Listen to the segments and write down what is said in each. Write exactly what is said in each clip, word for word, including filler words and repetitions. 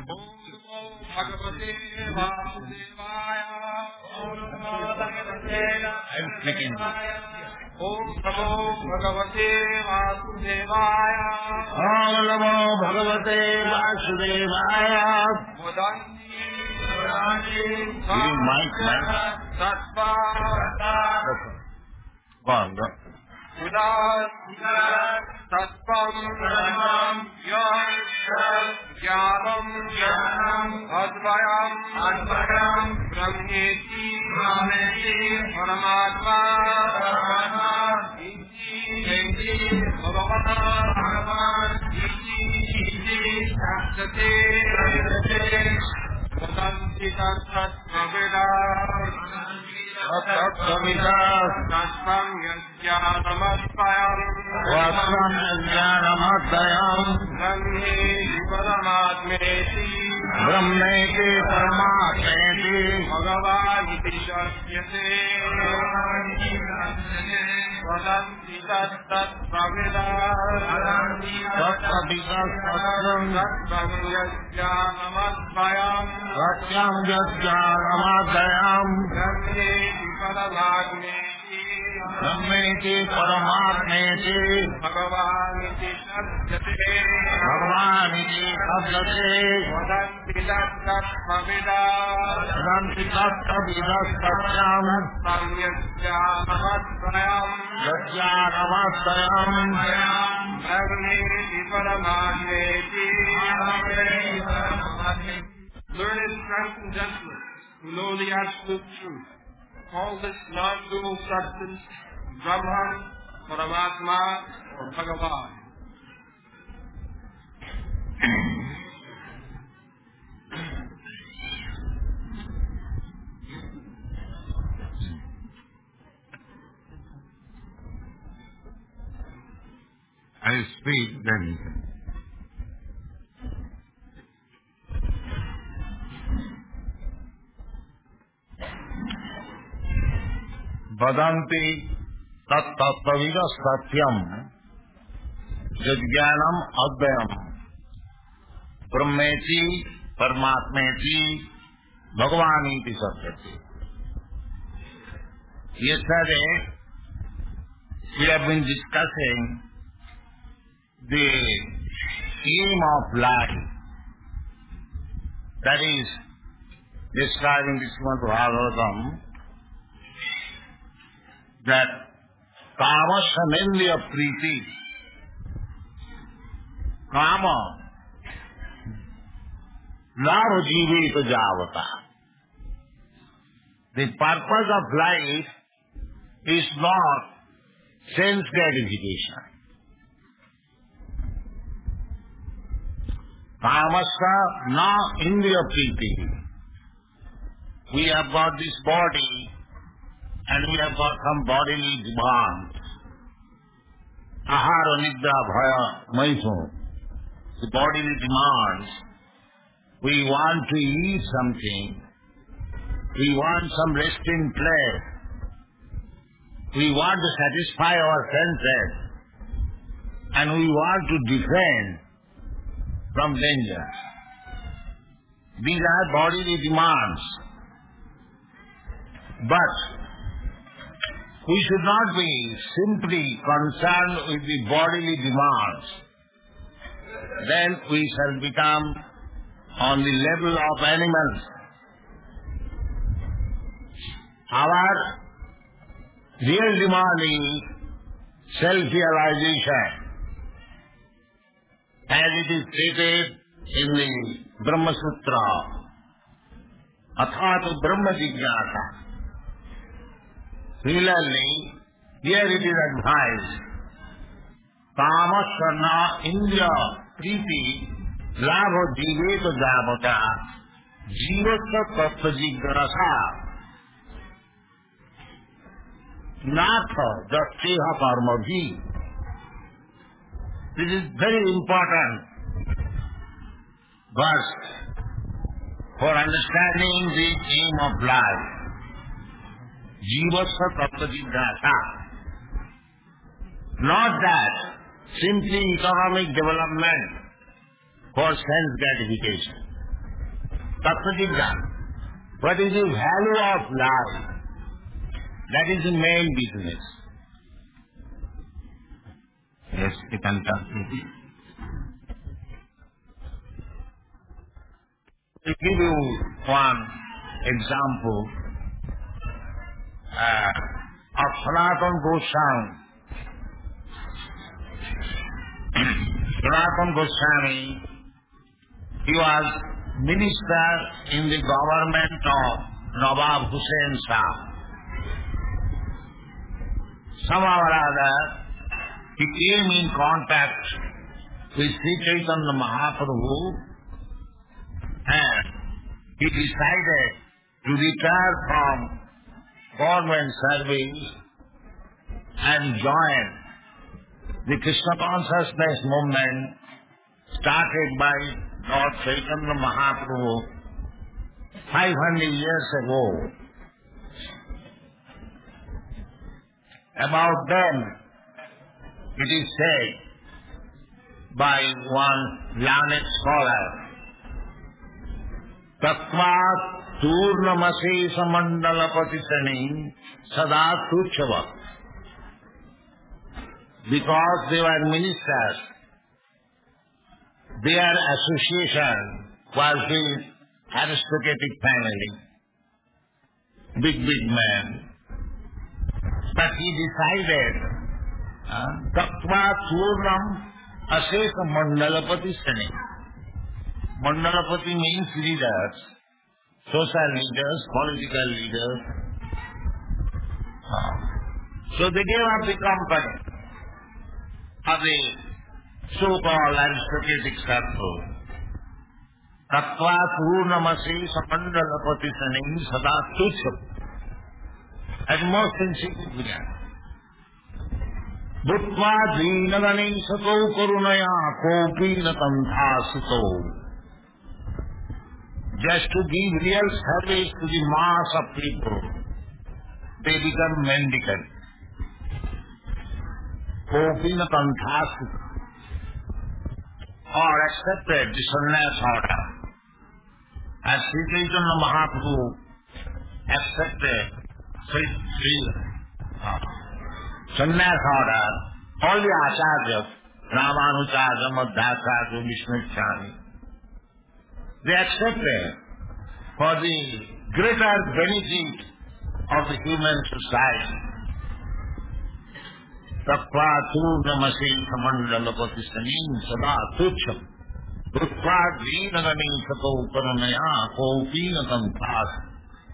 Bhagavate Vasudevaya. Om Namo Bhagavate Vasudevaya. Om Namo Bhagavate Vasudevaya. Om Namo Bhagavate Vasudevaya. Modanti Modanti Mike, Mike. Sattva Go on, go. Udat Sattvam Yam Jnanam Advayam Advayam Brahmeti Brahmeti Paramatma Iti Iti Bhagavata Bhagavan Iti Iti Shastate Modanti Tat Praveda Tattvavidas Tatvam Yajnanamadvayam Vatram Yajnanamadvayam Brahme Paramatmeti Brahmeti Paramatmeti Bhagavan iti Shasyate Vadanti Tattat Pravedas Tattvavidas Vatram Tatvam Yajnanamadvayam Vatyam Yajnanamadvayam Brahme Paramatmeti Brahmeti Paramatmeti Bhagavan iti Shasyate Bhagavan iti Sabdate Vadanti Tattat Pravedas Vadanti Tattvavidas Satyam Samyajnanamadvayam Yajnanamadvayam Brahme Paramatmeti. Learned friends and gentlemen who know the absolute truth, call this non-dual substance Brahman, Paramatma, or Bhagavan. I speak then. Vadanti tattvavidas satyam jnanam advayam brahmeti paramatmeti bhagavaniti satyati. Yesterday we have been discussing the aim of life, that is describing this Srimad Bhagavatam, that kama samendriya priti, kama labha jiveta javata. The purpose of life is not sense gratification. Kamasa na indriya priti. We have got this body and we have got some bodily demands. Ahara nidra bhaya maiso. The bodily demands. We want to eat something. We want some resting place. We want to satisfy our senses. And we want to defend from danger. These are bodily demands. But we should not be simply concerned with the bodily demands. Then we shall become on the level of animals. Our real demand is self-realization. As it is stated in the Brahma Sutra, Athātu Brahma Jignāsa. Similarly, here it is advised, Kāmasana Indriya Priti Labha Jiveta Javata Jivata Tattva Jignāsa Natha Jasteha Karmabhi. This is very important verse for understanding the aim of life. Jivasya tattva jignasa. Not that simply economic development for sense gratification. Tattva-jigna. What is the value of life? That is the main business. Yes, you can continue. To give you one example uh, of Sanatana Goswami. Sanatana Goswami, he was minister in the government of Nawab Hussain Shah. Somehow or other, he came in contact with Sri Chaitanya Mahaprabhu and he decided to retire from government service and join the Krishna consciousness movement started by Lord Chaitanya Mahaprabhu five hundred years ago. About them, it is said by one learned scholar, Tattvat Turnamase Samandala Patisani Sada Tuchava. Because they were ministers, their association was with aristocratic family, big, big man. But he decided, Tattva Turnam Asesa Mandalapati Sani. Mandalapati means leaders, social leaders, political leaders. So they gave up the company of the so-called aristocratic circle. Tattva Turnamasi Samandalapati Sani Sada Tucham. At most insignificant. Bhuttva deenagani sato karunaya kopina tanthasito. Just to give real service to the mass of people, they become mendicant. Kopina tanthasito. Or accepted the sannyas order. As Sri Chaitanya Mahaprabhu accepted Sri uh, sannyas order, all the acharyas, Ramanujarya, Madhvacharya, Vishnucharya, they accepted for the greater benefit of the human society. Tattva Turnamasi Samandalapati Sanim Sada Tucham Bhuttva Deenagani Sato Karanaya Kopina Tanthas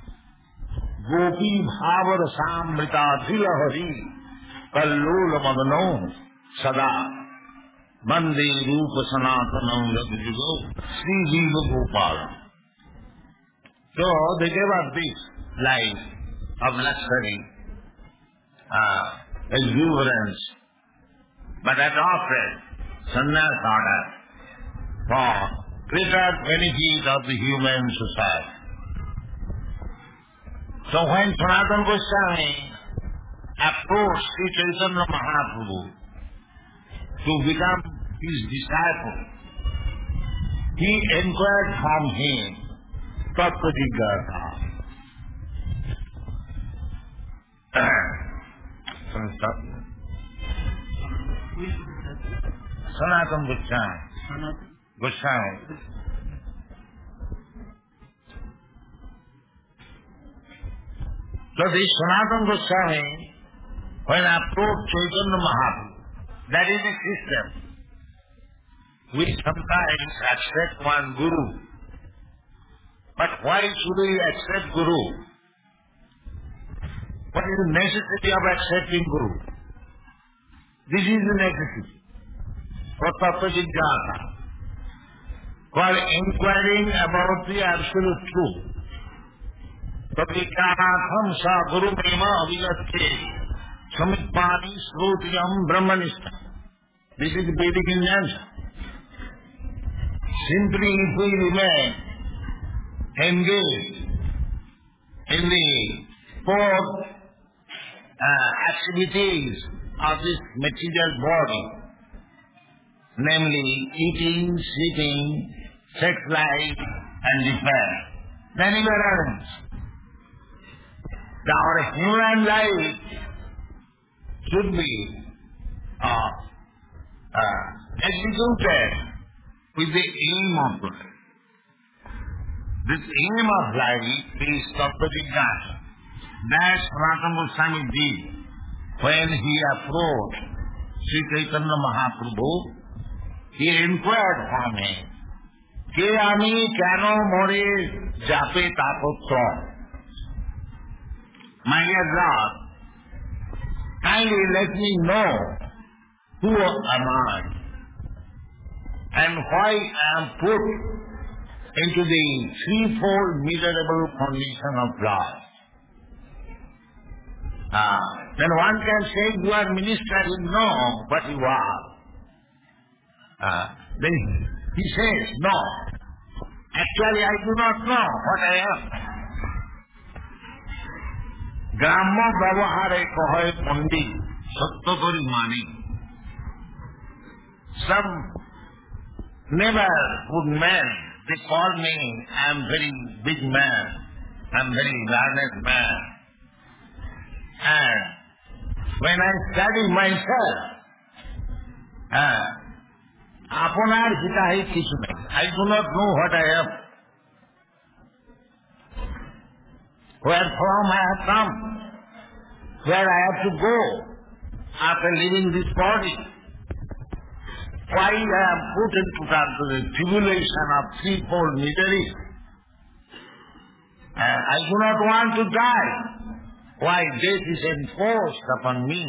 Gopi Bhavar Samrita Dhilahari Kallula Magano Sada Mandi Rupa Sanatanam Raghujugo Sri Jiva Gopala. So they gave up this life of luxury, uh, exuberance, but adopted sannyas order for greater benefit of the human society. So when Sanatana Goswami approached Sri Chaitanya Mahaprabhu to become his disciple, he inquired from him Tattva-jigna. Sanatana Goswami. Goswami. So this Sanatana Goswami, when approached Chaitanya Mahaprabhu, that is a system. We sometimes accept one Guru. But why should we accept Guru? What is the necessity of accepting Guru? This is the necessity for Tattva-jigna, for inquiring about the absolute truth. Tattva-jignatham sa Guru Mema Avigatte Samitpani Srotiyam Brahmanista. This is the Vedic injunction. Simply if we remain engaged in the four uh, activities of this material body, namely eating, sleeping, sex life and the fair. Then you arrange. Our human life should be uh, uh, executed with the aim of life. This aim of life is Tattva-Jignasa. That's Sanatana Goswami did when he approached Sri Chaitanya Mahaprabhu. He inquired from him, Ke ami keno more jape tapotra? My dear Lord, kindly let me know who am I and why I am put into the threefold miserable condition of life. Ah, then one can say you are minister, you know what you are. Ah, then he says, no, actually I do not know what I am. Gramma Bhavahare Kohai Pandi Sattakari Mani. Some neighborhood men, they call me, I am very big man, I am very learned man. And when I study myself, uh, Apunar Hitahi Kishuna, I do not know what I am. Wherefrom I have come, where I have to go after leaving this body. Why I am put into the tribulation of threefold misery. Uh, I do not want to die. Why death is enforced upon me.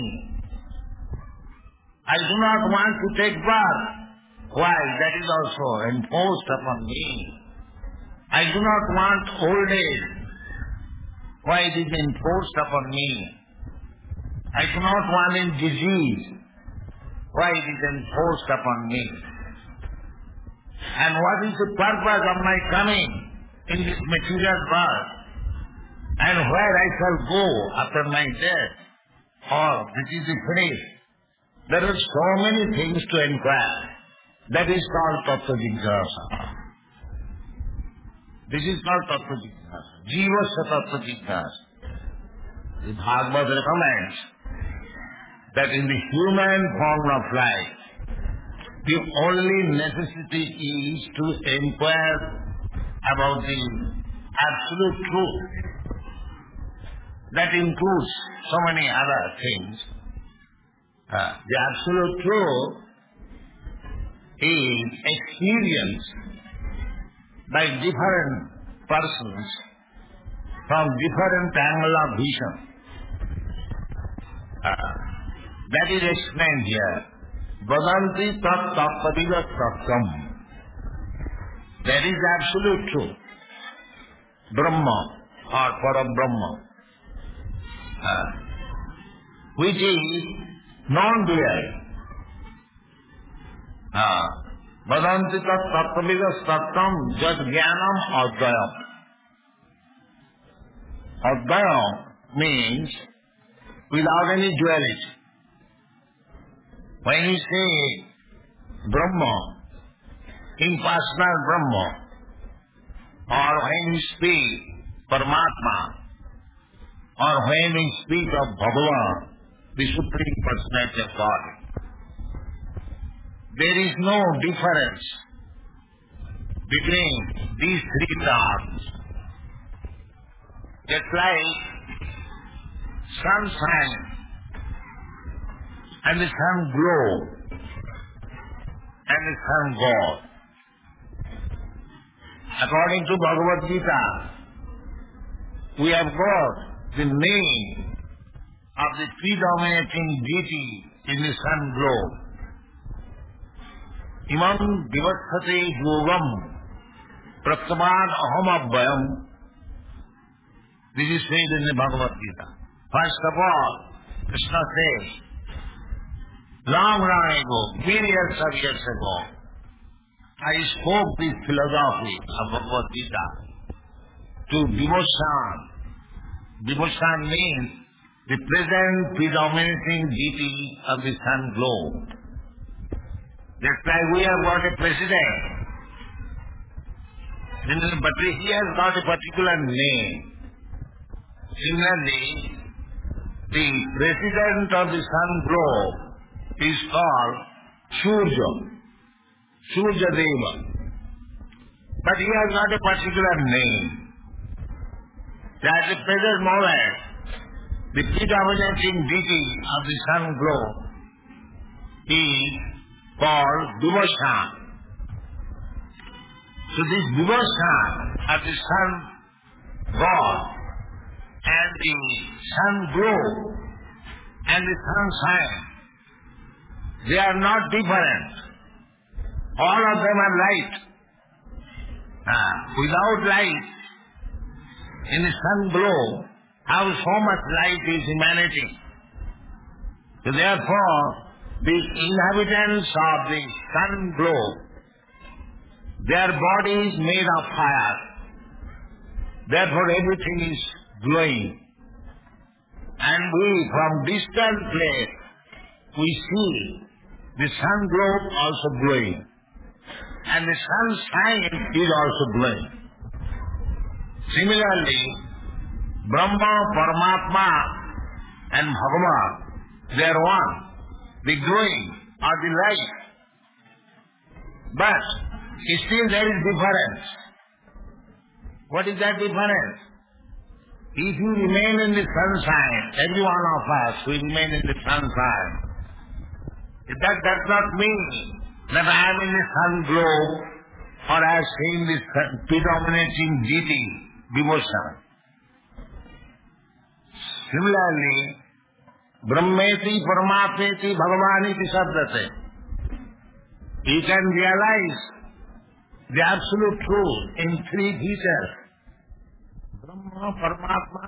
I do not want to take birth. Why that is also enforced upon me. I do not want old age. Why it is enforced upon me. I do not want in disease. Why it is enforced upon me. And what is the purpose of my coming in this material world? And where I shall go after my death? Or this is the finish. There are so many things to inquire. That is called Tattva-Jignasa. This is called Tattva-Jignasa. Jivasya Tattva-Jignasa. The Bhagavad recommends that in the human form of life, the only necessity is to inquire about the absolute truth. That includes so many other things. Uh, the absolute truth is experienced by different persons from different angle of vision. Uh, that is explained here. Vadanti tat tattva tattam. That is absolute truth. Brahma or Parabrahma. Uh, which is non-dual. Uh, Vadanti tat tattva tattam jat jnanam advayam. Advayam means without any duality. When you say Brahma, impersonal Brahma, or when you speak Paramatma, or when we speak of Bhagavan, the Supreme Personality of God, there is no difference between these three terms. Just like sunshine and the sun glow and the sun God. According to Bhagavad Gita, we have got the name of the predominating deity in the sun glow. Imam Divasthate Yogam Pratyaman Aham Abhayam. This is said in the Bhagavad Gita. First of all, Krishna says, long, long ago, millions of years ago, I spoke this philosophy of Bhagavad Gita to devotion. Devotion means the present predominating deity of the sun glow. That's why we have got a president. But he has got a particular name. Similarly, the president of the sun globe is called Surya, Surya Deva. But he has got a particular name. At the present moment, the predominating deity of the sun globe is called Dubashan. So this Dubashan of the sun god and the sun globe and the sun sign, they are not different. All of them are light. Ah, without light in the sun globe, how so much light is emanating. So therefore, the inhabitants of the sun globe, their body is made of fire. Therefore everything is glowing. And we, from distant place, we see the sun globe also glowing. And the sun sign is also glowing. Similarly, Brahma, Paramatma and Bhagavan, they are one. The glowing or the light. But still there is difference. What is that difference? If you remain in the sunshine, every one of us will remain in the sunshine. That does not mean that I am in the sun globe or I have seen the predominating deity, devotion. Similarly, Brahmeti, Paramatmeti, Bhagavaniti Sabdate. You can realize the absolute truth in three features. Brahma, Paramatma,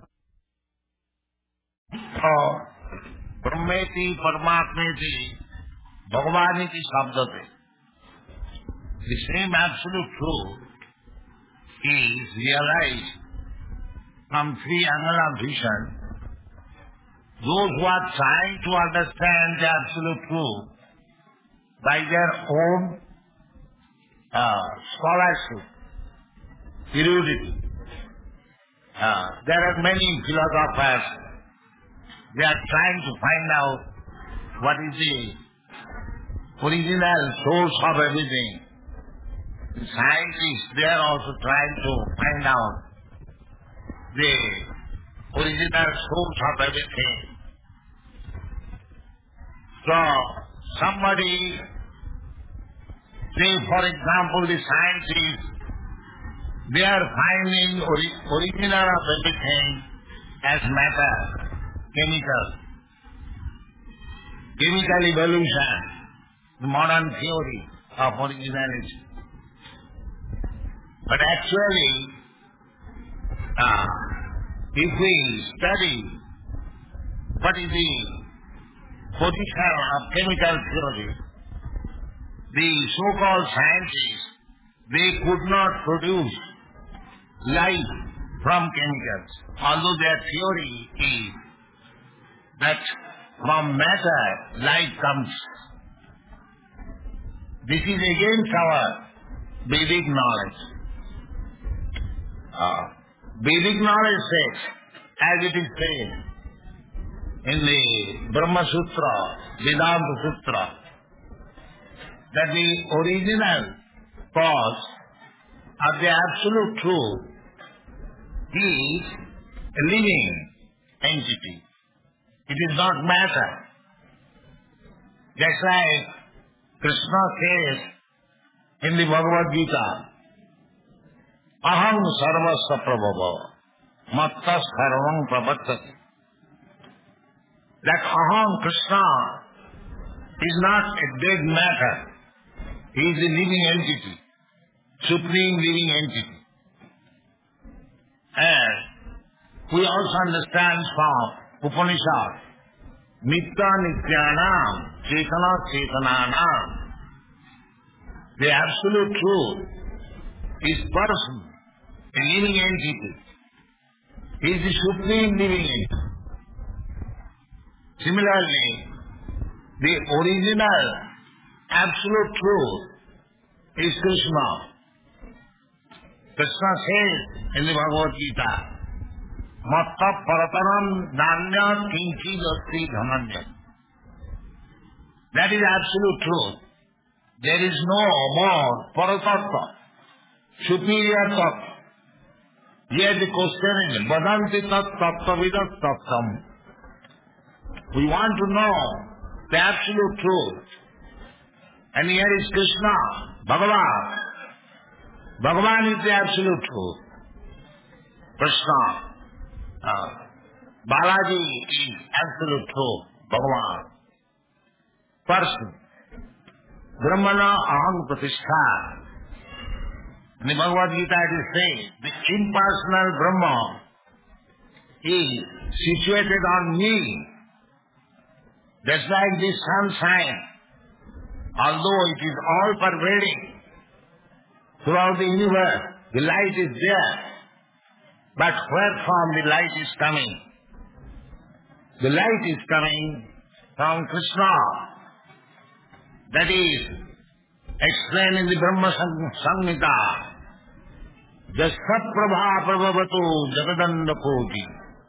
or Brahmeti, Paramatmeti, Bhagavaniti Sabdate. The same absolute truth is realized from three angles of vision. Those who are trying to understand the absolute truth by their own uh, scholarship, erudity. Uh, there are many philosophers, they are trying to find out what is the original source of everything. The scientists, they are also trying to find out the original source of everything. So, somebody, say for example the scientists, they are finding ori- original of everything as matter, chemical, chemical evolution, the modern theory of originality. But actually, uh, if we study what is the position of chemical theory, the so-called scientists, they could not produce life from chemicals, although their theory is that from matter life comes. This is against our Vedic knowledge. Uh, Vedic knowledge says, as it is said in the Brahma Sutra, Vedanta Sutra, that the original cause of the absolute truth is a living entity. It is not matter. That's why Krishna says in the Bhagavad Gita, Aham sarvasya prabhava, matta sarvam prabhattati. That Aham, Krishna, is not a dead matter. He is a living entity, supreme living entity. And we also understand from Upanishad, Nitya Nityanam, Chetana Chetananam. The absolute truth is person, a living entity. He is the supreme living entity. Similarly, the original absolute truth is Krishna. Krishna says in the Bhagavad Gita, Matta Paratanam Nanya Kinchi Asti Dhananya. That is absolute truth. There is no more Paratattva, superior Tattva. Here the question is, Vadanti Tat Tattva Vidat Tattvam. We want to know the absolute truth. And here is Krishna, Bhagavan. Bhagavan is the absolute truth. Krishna, uh, Balaji is absolute truth. Bhagavan. Person. Brahmana aham pratishtha. In the Bhagavad Gita it is said, the impersonal Brahma is situated on me. Just like the sunshine, although it is all pervading throughout the universe, the light is there. But where from the light is coming? The light is coming from Krishna. That is explained in the Brahma Samhita. Jasyaprabha prabhavatu jagadanda koti.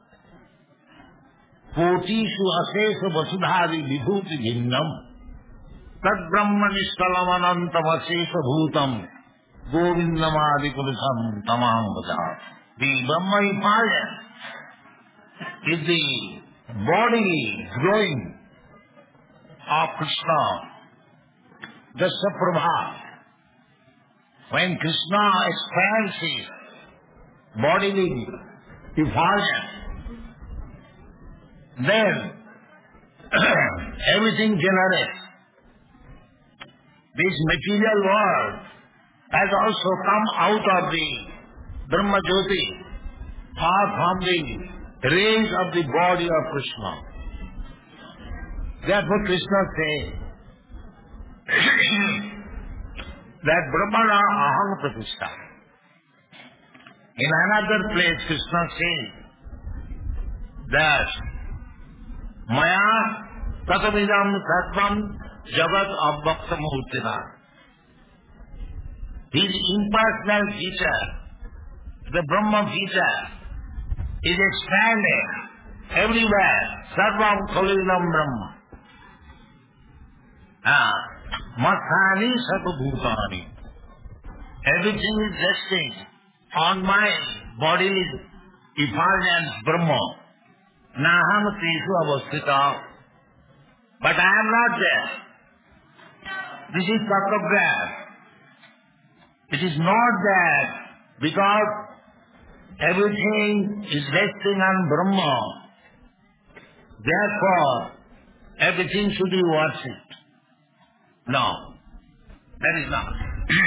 Kotishu asesa vasudhari vibhuti bhinnam. Tad brahma nishkalam anantam asesa bhutam. Govindamadi purusham tamam vada. The Brahma effulgence is the body growing of Krishna. Jasyaprabha. When Krishna expands his bodily effulgence, then everything generates. This material world has also come out of the Brahma Jyoti, or from the rays of the body of Krishna. Therefore Krishna says that Brahmana aham pratishtha. In another place Krishna says that Maya tatamidam sarvam jagat abhakta muhurtina. His impersonal feature, the Brahma feature, is expanding everywhere. Sarvam khalidam Brahma. Ah, Mathani Sarvabhutani. Everything is resting on my bodily effulgence Brahma. Naham Teshu Avasthita. But I am not there. This is photograph. It is not there because everything is resting on Brahma. Therefore, everything should be worshipped. No, that is not.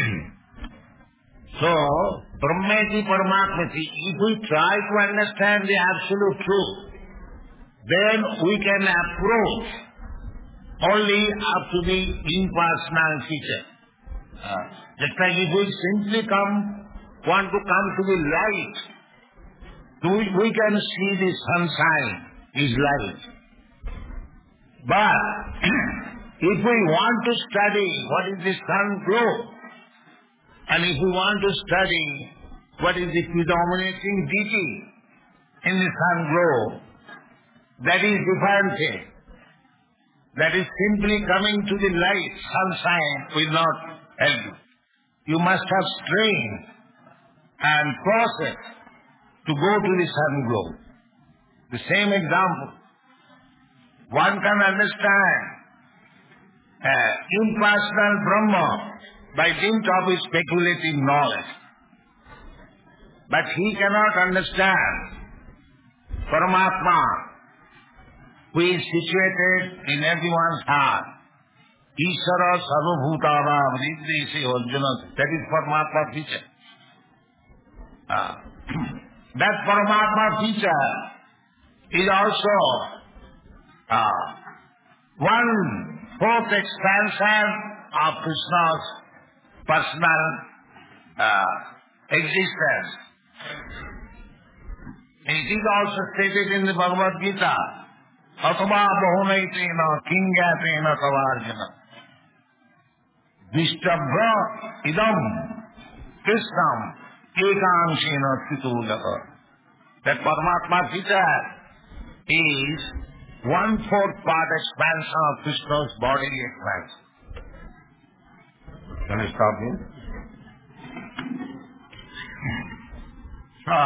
So, Brahmeti Paramatmati, if we try to understand the absolute truth, then we can approach only up to the impersonal feature. Uh, just like if we simply come, want to come to the light, we, we can see the sunshine is light. But if we want to study what is the sun glow, and if we want to study what is the predominating deity in the sun glow, that is different thing. That is simply coming to the light, sunshine will not help you. You must have strength and process to go to the sun glow. The same example. One can understand uh, impersonal Brahma by dint of his speculative knowledge. But he cannot understand Paramatma, who is situated in everyone's heart. Ishara sarvabhutana vriddhi Arjuna. That is Paramatma feature. Uh, that Paramatma feature is also uh, one fourth expansion of Krishna's personal uh, existence. It is also stated in the Bhagavad Gita, Atma bahunaitena kingatena tavarjana. Vishtabha idam Krishnam ekanshena titulaka. That Paramatma teacher is one-fourth part expansion of Krishna's bodily expansion. Can I stop here? So,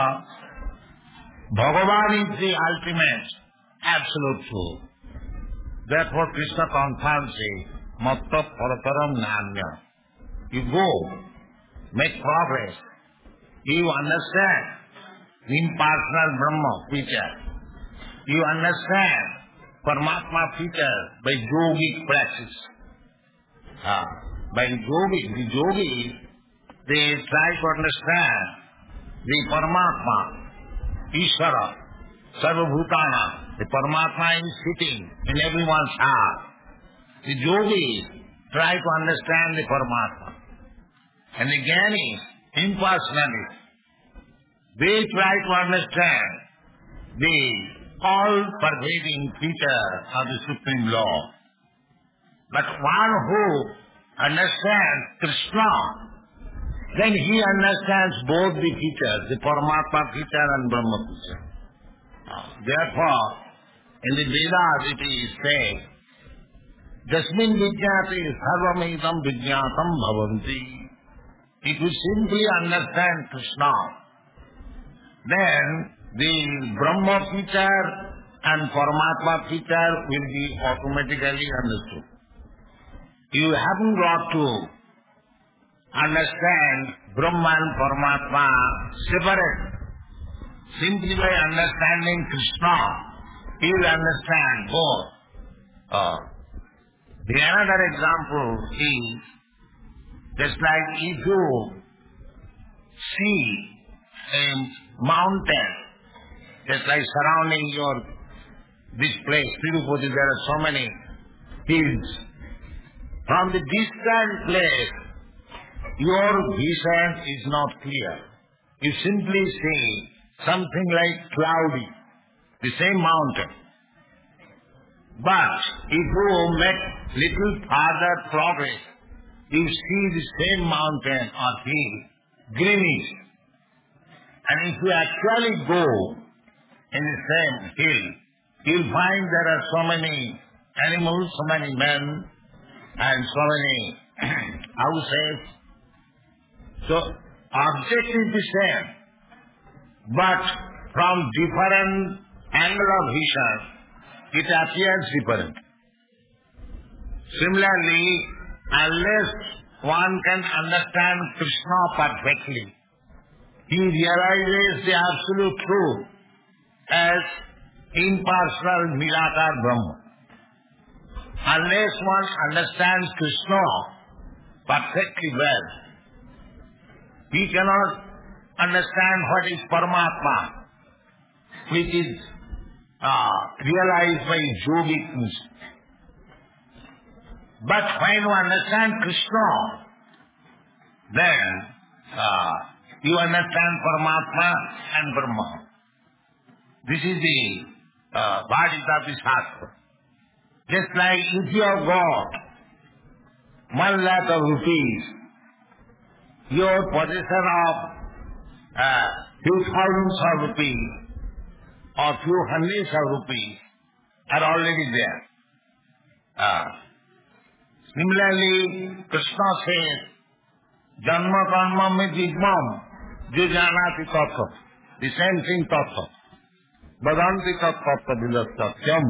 Bhagavan is the ultimate, absolute truth. Therefore Krishna confirms it, Matta Parataram Nanya. You go, make progress. You understand the impersonal Brahma feature. You understand Paramatma feature by yogic practice. Ah, by yogic, the yogis, they try to understand the Paramatma, Ishvara, Sarvabhutana. The Paramatma is sitting in everyone's heart. The yogis try to understand the Paramatma. And the Jnanis, impersonally, they try to understand the all-pervading feature of the Supreme Law. But one who understands Krishna, then he understands both the features, the Paramatma feature and Brahma feature. Therefore, in the Vedas it is said, Jasmin vijñāti sarvamedam vijñātam bhavanti. If you simply understand Krishna, then the Brahma feature and Paramatma feature will be automatically understood. You haven't got to understand Brahma and Paramatma separate. Simply by understanding Krishna, you will understand both. Uh, the another example is, just like if you see a mountain, just like surrounding your, this place, Tirupati, there are so many hills. From the distant place, your vision is not clear. You simply see something like cloudy, the same mountain. But if you make little further progress, you see the same mountain or hill, greenish. And if you actually go in the same hill, you'll find there are so many animals, so many men, and so many houses. So, object is the same, but from different angle of vision, it appears different. Similarly, unless one can understand Krishna perfectly, he realizes the absolute truth as impersonal Nirakar Brahma. Unless one understands Krishna perfectly well, he cannot understand what is Paramatma, which is uh, realized by yogic means. But when you understand Krishna, then uh, you understand Paramatma and Brahma. This is the uh, Bhadita Shastra. Just like if you have got one lakh of rupees, your possession of uh, few thousands of rupees or few hundreds of rupees are already there. Uh, Similarly, Krishna says, Janma karma me jigmam, jo janati tattva. The same thing tattva. Badanti tattva vilasatyam.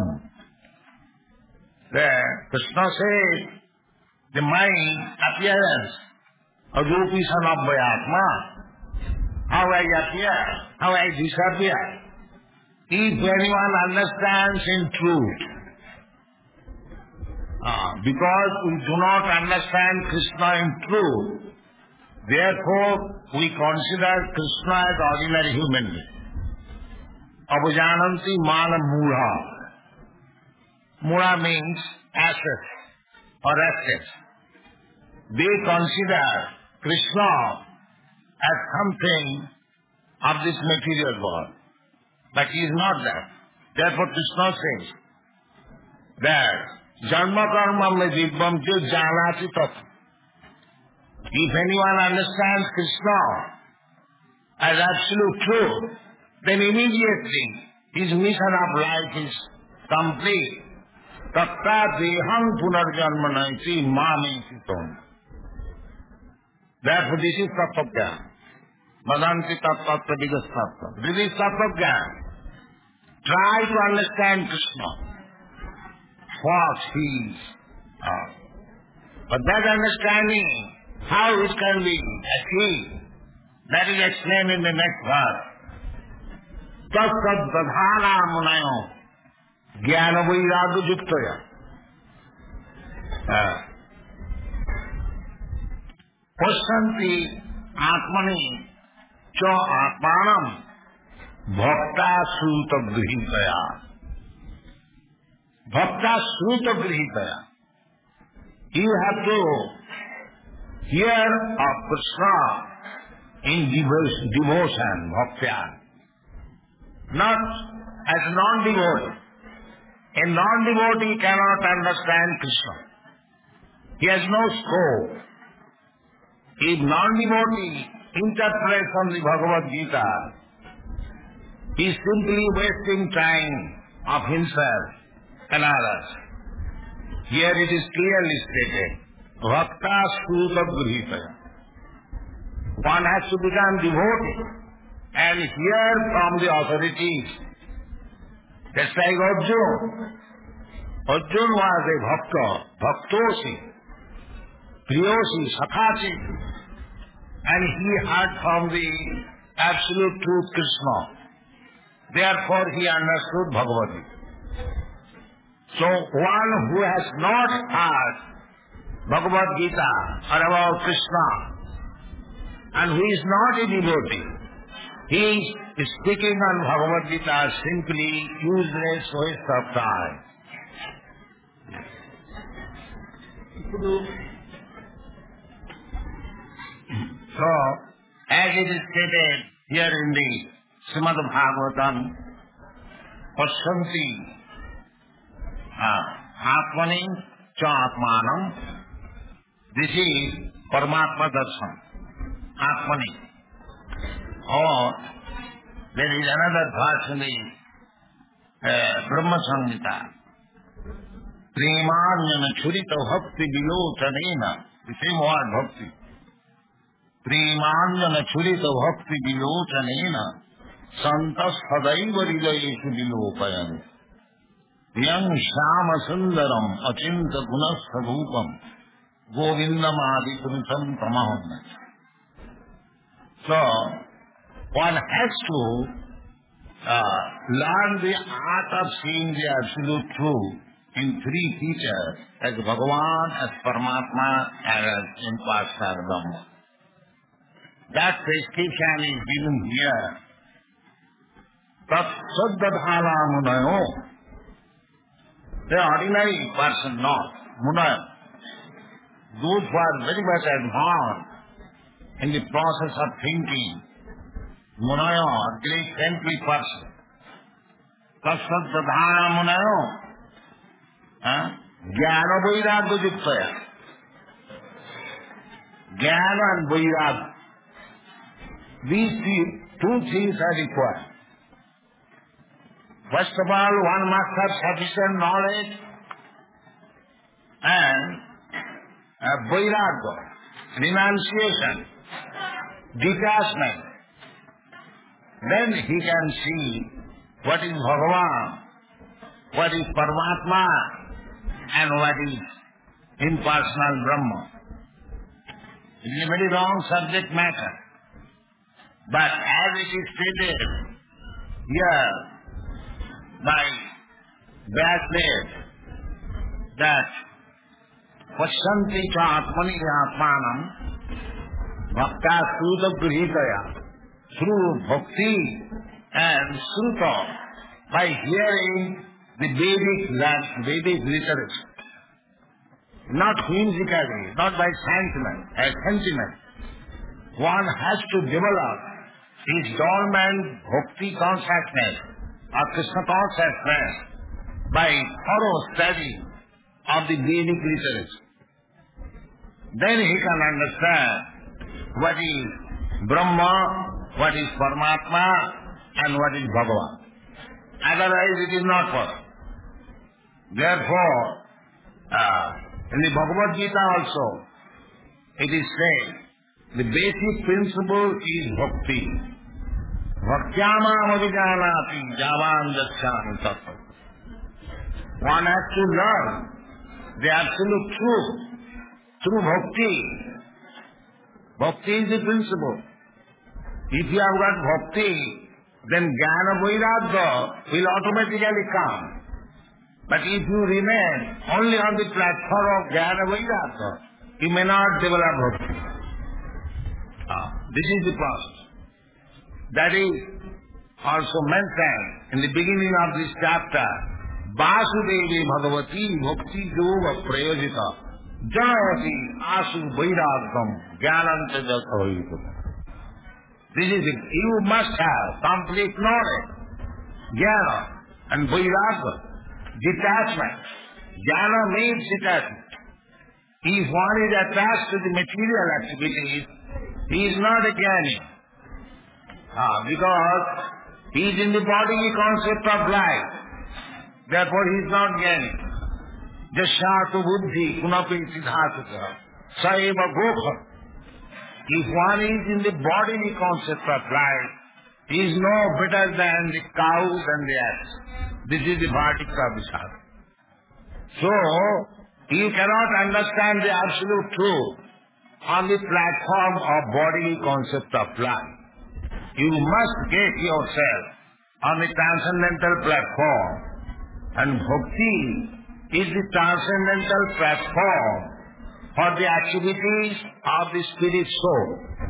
There, Krishna says, the mind appearance of rupisan of Vyatma, how I appear, how I disappear. If anyone understands in truth, Uh, because we do not understand Krishna in truth, therefore we consider Krishna as ordinary human being. Apajananti mana mula. Mula means asset or assets. They consider Krishna as something of this material world. But he is not that. Therefore Krishna says that Janma karma me dibbam jo janati tattva. If anyone understands Krishna as absolute truth, then immediately his mission of life is complete. Tatta deham punarjanma naiti mami siton. Therefore this is tattva jnana. Vadanti tattva vigas tattva. This is tattva jnana. Try to understand Krishna. What he is. Uh, but that understanding, how it can be achieved, that is explained in the next verse. Tatsad dadhana munayo jnana vairagya yuktaya. Pasyanti atmani cha atmanam bhakta sruta grihitaya. Bhakta sruta grihitaya. You have to hear of Krishna in devotion, bhaktya. Not as non-devotee. A non-devotee cannot understand Krishna. He has no scope. If non-devotee interprets from the Bhagavad Gita, he is simply wasting time of himself and others. Here it is clearly stated, Bhakta Sruta Grihitaya. One has to become devotee and hear from the authorities. Just like Arjuna. Arjuna was a bhakta, bhaktosi, priyosi, sakhachi, and he heard from the absolute truth Krishna. Therefore he understood Bhagavad Gita. So one who has not heard Bhagavad Gita or about Krishna, and who is not a devotee, he is speaking on Bhagavad Gita simply useless waste of time. So, as it is stated here in the Srimad Bhagavatam, Pasyanti Atmani cha Atmanam. This is Paramatma Darshan. Atmani. Or there is another verse in the uh, Brahma Samhita. Premanyana churita bhakti vilochanena. The same word bhakti. Premanyana churita bhakti vilochanena. Santas sadaiva hridayeshu vilopayan. Yang shama sundaram achinta gunasthadhupam. Govindamadi puncham tamaham. So, one has to uh, learn the art of seeing the absolute truth in three features, as Bhagavan, as Paramatma, and as impersonal Brahma. That prescription is given here. Tat saddadhana munayo. The ordinary person not. Munayo. Those who are very much advanced in the process of thinking, Munayo, great saintly person. Tasat pradhana Munayo, Jnana Vairagya Yuktaya. Jnana and Vairagya. These two things are required. First of all, one must have sufficient knowledge and uh, Vairagya, renunciation, detachment. Then he can see what is Bhagavan, what is Paramatma, and what is impersonal Brahma. It is a very wrong subject matter. But as it is stated here by Vyasdev, that Pasyanti cha atmani atmanam bhakta sruta grihitaya. Through bhakti and sruta, by hearing the Vedic, Vedic literature, not whimsically, not by sentiment, as sentiment. One has to develop his dormant bhakti consciousness or Krishna consciousness by thorough study of the Vedic literature. Then he can understand what is Brahma what is Paramatma and what is Bhagavan. Otherwise it is not possible. Therefore, uh, in the Bhagavad Gita also, it is said, the basic principle is bhakti. Bhaktyamam avijanati javan jacchami tattva. One has to learn the absolute truth through bhakti. Bhakti is the principle. If you have got bhakti, then jnana vairagya will automatically come. But if you remain only on the platform of jnana vairagya, you may not develop bhakti. Ah, this is the process. That is also mentioned in the beginning of this chapter. Vasudevi Bhagavati Bhakti Yoga Prayojita Janavati Asu Vairagam Jnananta Jasavayita. This is it. You must have complete knowledge, jnana and vairagya, detachment. Jnana means detachment. If one is attached to the material activities, he is not a jnani. Ah, because he is in the bodily concept of life. Therefore he is not jnani. Jasyatu buddhi kunapi siddhatuka saeva gokha. If one is in the bodily concept of life, he is no better than the cows and the ass. This is the Bhattika Vishara. So, you cannot understand the absolute truth on the platform of bodily concept of life. You must get yourself on the transcendental platform. And bhakti is the transcendental platform for the activities of the spirit soul.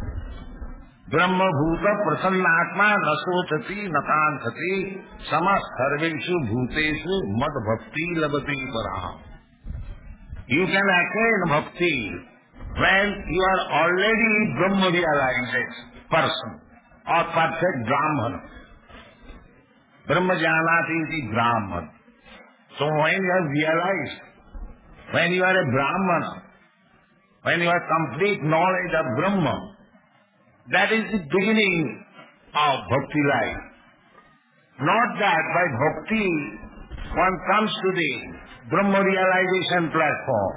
Brahma bhuta prasannatma nasochati nakanthati samas sarveshu bhuteshu mad bhakti labati paraham. You can attain bhakti when you are already Brahma realized person or perfect Brahman. Brahma janati iti Brahman. So when you have realized, when you are a Brahmana, when you have complete knowledge of Brahma, that is the beginning of bhakti life. Not that by bhakti one comes to the Brahma realization platform.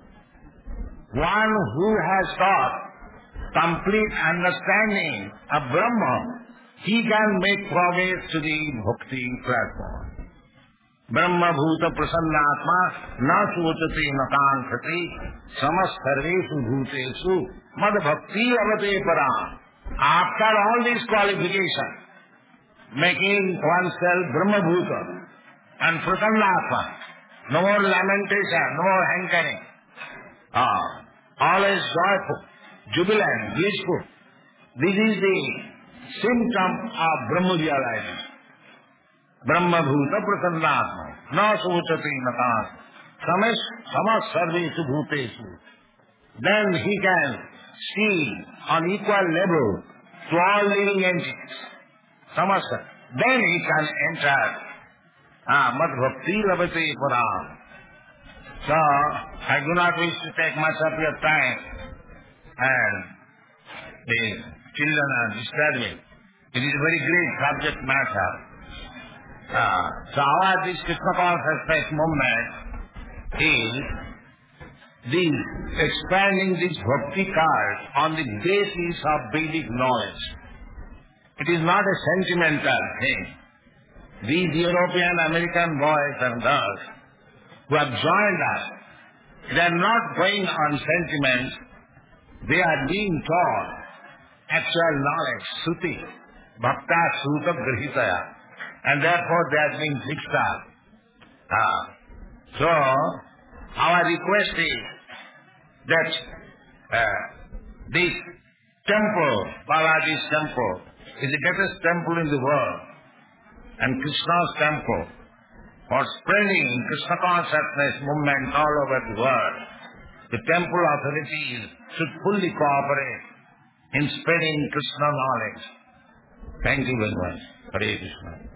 One who has got complete understanding of Brahma, he can make progress to the bhakti platform. Brahma bhuta prasannatma na sochati na kankhati samas sarveshu bhuteshu mad bhakti avate param. After all these qualifications, making oneself Brahma bhuta and prasannatma, no more lamentation, no more hankering, ah, always joyful, jubilant, blissful. This is the symptom of Brahma realization. Brahma bhuta prasannatma na sochati na kankhati samas sarveshu bhuteshu. Then he can see on equal level to all living entities. Samasa. Then he can enter ah, mad bhakti labate param. So, I do not wish to take much of your time, and the children are disturbing. It is a very great subject matter. Uh, so our this Krishna consciousness movement is the expanding this bhakti card on the basis of Vedic knowledge. It is not a sentimental thing. These European American boys and girls who have joined us, they are not going on sentiments. They are being taught actual knowledge, Sruti, Bhakta Sruta Grihitaya. And therefore they are being fixed up. Ah. So, our request is that uh, this temple, Balaji's temple, is the greatest temple in the world. And Krishna's temple, for spreading Krishna consciousness movement all over the world, the temple authorities should fully cooperate in spreading Krishna knowledge. Thank you very much. Hare Krishna.